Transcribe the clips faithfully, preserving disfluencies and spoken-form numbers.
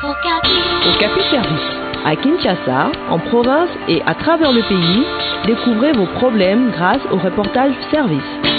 Okapi Service. À Kinshasa, en province et à travers le pays, découvrez vos problèmes grâce au reportage Service.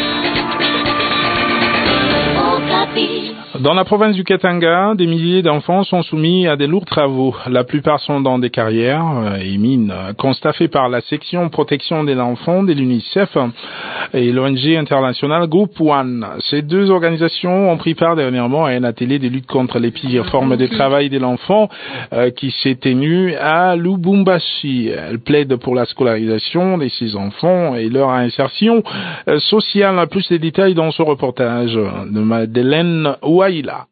Dans la province du Katanga, des milliers d'enfants sont soumis à des lourds travaux. La plupart sont dans des carrières et mines. Constat fait par la section protection de l'enfant de l'UNICEF et l'O N G internationale Group One. Ces deux organisations ont pris part dernièrement à un atelier de lutte contre les pires formes de travail de l'enfant euh, qui s'est tenu à Lubumbashi. Elles plaident pour la scolarisation de ces enfants et leur insertion euh, sociale. Plus de détails dans ce reportage de Madeleine Waila.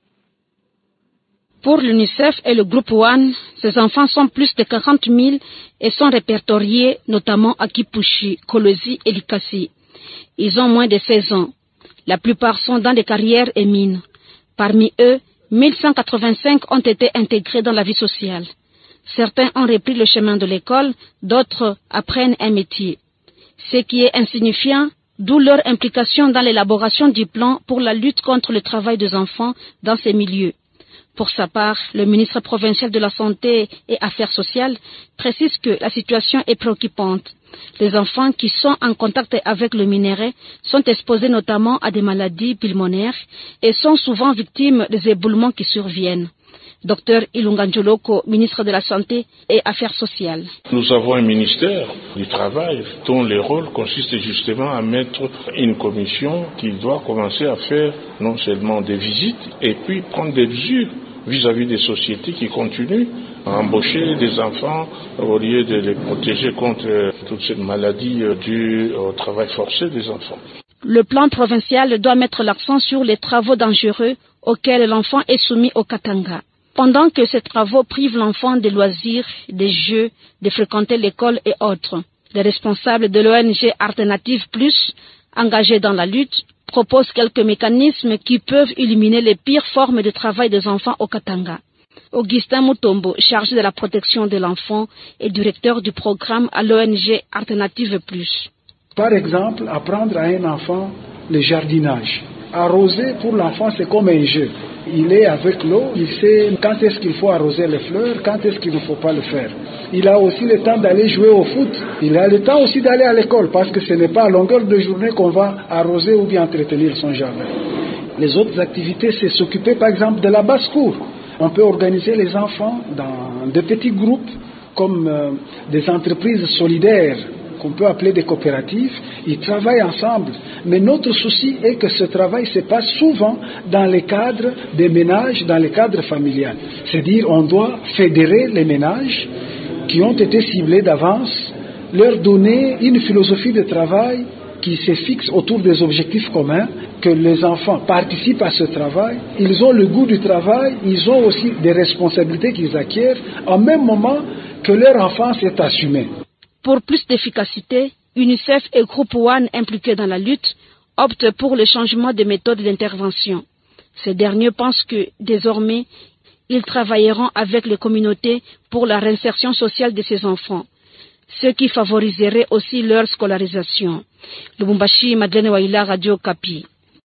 Pour l'UNICEF et le groupe One, ces enfants sont plus de quarante mille et sont répertoriés notamment à Kipushi, Kolwezi et Likasi. Ils ont moins de seize ans. La plupart sont dans des carrières et mines. Parmi eux, mille cent quatre-vingt-cinq ont été intégrés dans la vie sociale. Certains ont repris le chemin de l'école, d'autres apprennent un métier. Ce qui est insignifiant, d'où leur implication dans l'élaboration du plan pour la lutte contre le travail des enfants dans ces milieux. Pour sa part, le ministre provincial de la Santé et Affaires sociales précise que la situation est préoccupante. Les enfants qui sont en contact avec le minerai sont exposés notamment à des maladies pulmonaires et sont souvent victimes des éboulements qui surviennent. Docteur Ilunga Njoloko, ministre de la Santé et Affaires sociales. Nous avons un ministère du Travail dont le rôle consiste justement à mettre une commission qui doit commencer à faire non seulement des visites et puis prendre des mesures vis-à-vis des sociétés qui continuent à embaucher des enfants au lieu de les protéger contre toute cette maladie due au travail forcé des enfants. Le plan provincial doit mettre l'accent sur les travaux dangereux auxquels l'enfant est soumis au Katanga. Pendant que ces travaux privent l'enfant des loisirs, des jeux, de fréquenter l'école et autres, les responsables de l'O N G Alternative Plus, engagés dans la lutte, proposent quelques mécanismes qui peuvent éliminer les pires formes de travail des enfants au Katanga. Augustin Mutombo, chargé de la protection de l'enfant et directeur du programme à l'O N G Alternative Plus. Par exemple, apprendre à un enfant le jardinage. Arroser pour l'enfant, c'est comme un jeu. Il est avec l'eau, il sait quand est-ce qu'il faut arroser les fleurs, quand est-ce qu'il ne faut pas le faire. Il a aussi le temps d'aller jouer au foot. Il a le temps aussi d'aller à l'école parce que ce n'est pas à longueur de journée qu'on va arroser ou bien entretenir son jardin. Les autres activités, c'est s'occuper par exemple de la basse-cour. On peut organiser les enfants dans de petits groupes comme euh, des entreprises solidaires qu'on peut appeler des coopératives. Ils travaillent ensemble. Mais notre souci est que ce travail se passe souvent dans les cadres des ménages, dans les cadres familiales. C'est-à-dire on doit fédérer les ménages qui ont été ciblés d'avance, leur donner une philosophie de travail qui se fixe autour des objectifs communs, que les enfants participent à ce travail, ils ont le goût du travail, ils ont aussi des responsabilités qu'ils acquièrent, en même moment que leur enfance est assumée. Pour plus d'efficacité, UNICEF et Groupe One impliqués dans la lutte optent pour le changement de méthode d'intervention. Ces derniers pensent que, désormais, ils travailleront avec les communautés pour la réinsertion sociale de ces enfants, ce qui favoriserait aussi leur scolarisation. Lubumbashi, Madeleine Waila, Radio Okapi.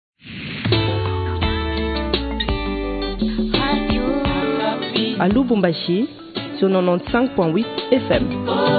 À Lubumbashi, sur quatre-vingt-quinze point huit F M.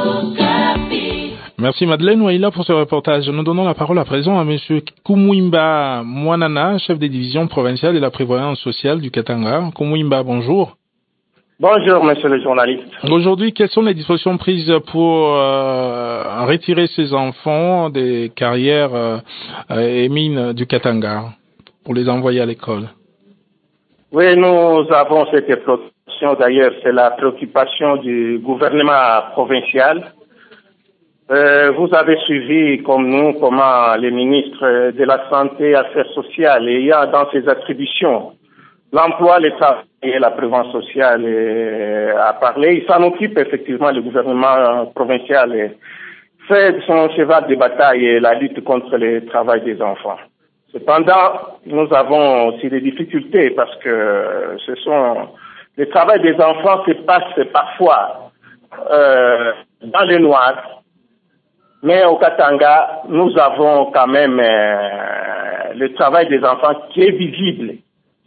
Merci Madeleine Waila pour ce reportage. Nous donnons la parole à présent à Monsieur Kumwimba Mwanana, chef des divisions provinciales de la prévoyance sociale du Katanga. Kumwimba, bonjour. Bonjour, monsieur le journaliste. Aujourd'hui, quelles sont les dispositions prises pour euh, retirer ces enfants des carrières euh, et mines du Katanga, pour les envoyer à l'école? Oui, nous avons cette préoccupation. D'ailleurs, c'est la préoccupation du gouvernement provincial. Euh, vous avez suivi, comme nous, comment les ministres de la Santé et Affaires sociales, et il y a dans ses attributions l'emploi, le travail et la prévention sociale euh, à parler. Il s'en occupe effectivement, le gouvernement provincial et fait son cheval de bataille la lutte contre le travail des enfants. Cependant, nous avons aussi des difficultés parce que ce sont le travail des enfants se passe parfois euh, dans le noir. Mais au Katanga, nous avons quand même euh, le travail des enfants qui est visible.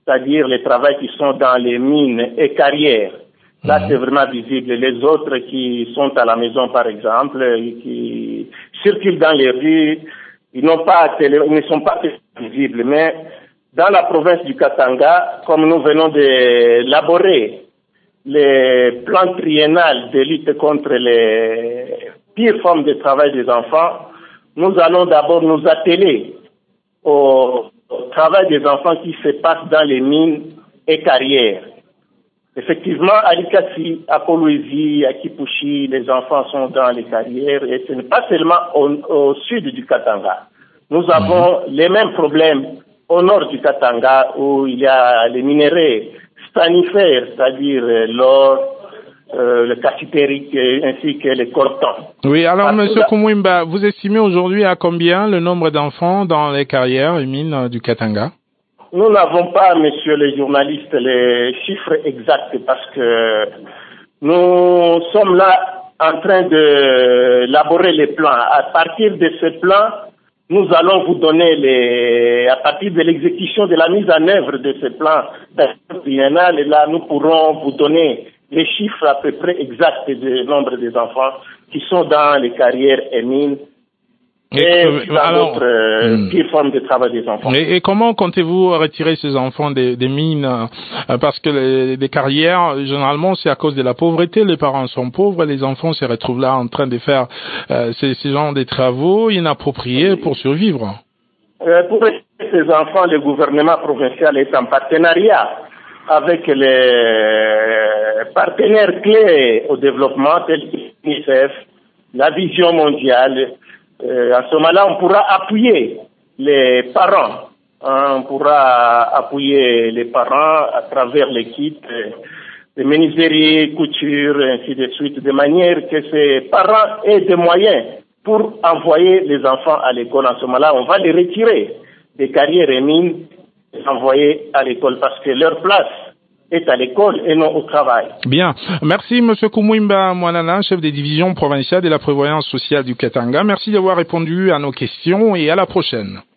c'est-à-dire les travailleurs qui sont dans les mines et carrières. Là, mmh. c'est vraiment visible. Les autres qui sont à la maison, par exemple, qui circulent dans les rues, ils n'ont pas télé, ils ne sont pas visibles. Mais dans la province du Katanga, comme nous venons d'élaborer les plans triennales de lutte contre les pires formes de travail des enfants, nous allons d'abord nous atteler au travail des enfants qui se passe dans les mines et carrières. Effectivement, à Likasi, à Kolwezi, à Kipushi, les enfants sont dans les carrières et ce n'est pas seulement au, au sud du Katanga. Nous avons mmh. les mêmes problèmes au nord du Katanga où il y a les minerais stanifères, c'est-à-dire l'or, euh, le cassitérique ainsi que les coltans. Oui, alors M. Kumwimba, vous estimez aujourd'hui à combien le nombre d'enfants dans les carrières et mines du Katanga? Nous n'avons pas, messieurs les journalistes, les chiffres exacts parce que nous sommes là en train d'élaborer les plans. À partir de ces plans, nous allons vous donner les, à partir de l'exécution de la mise en œuvre de ces plans triennales, et là, nous pourrons vous donner les chiffres à peu près exacts du nombre des enfants qui sont dans les carrières et mines. Et, et dans alors, d'autres euh, pires formes de travail des enfants. Et, et comment comptez-vous retirer ces enfants des, des mines euh, parce que les, les carrières, généralement, c'est à cause de la pauvreté. Les parents sont pauvres, les enfants se retrouvent là en train de faire euh, ces, ces genres de travaux inappropriés pour survivre. Euh, pour ces enfants, le gouvernement provincial est en partenariat avec les partenaires clés au développement, tels que l'UNICEF, la Vision mondiale. Euh, à ce moment-là, on pourra appuyer les parents. Hein, on pourra appuyer les parents à travers les kits de menuiserie, couture, ainsi de suite, de manière que ces parents aient des moyens pour envoyer les enfants à l'école. En ce moment-là, on va les retirer des carrières et mines et les envoyer à l'école parce que leur place est à l'école et non au travail. Bien. Merci, M. Kumwimba Mwanana, chef des divisions provinciales de la prévoyance sociale du Katanga. Merci d'avoir répondu à nos questions et à la prochaine.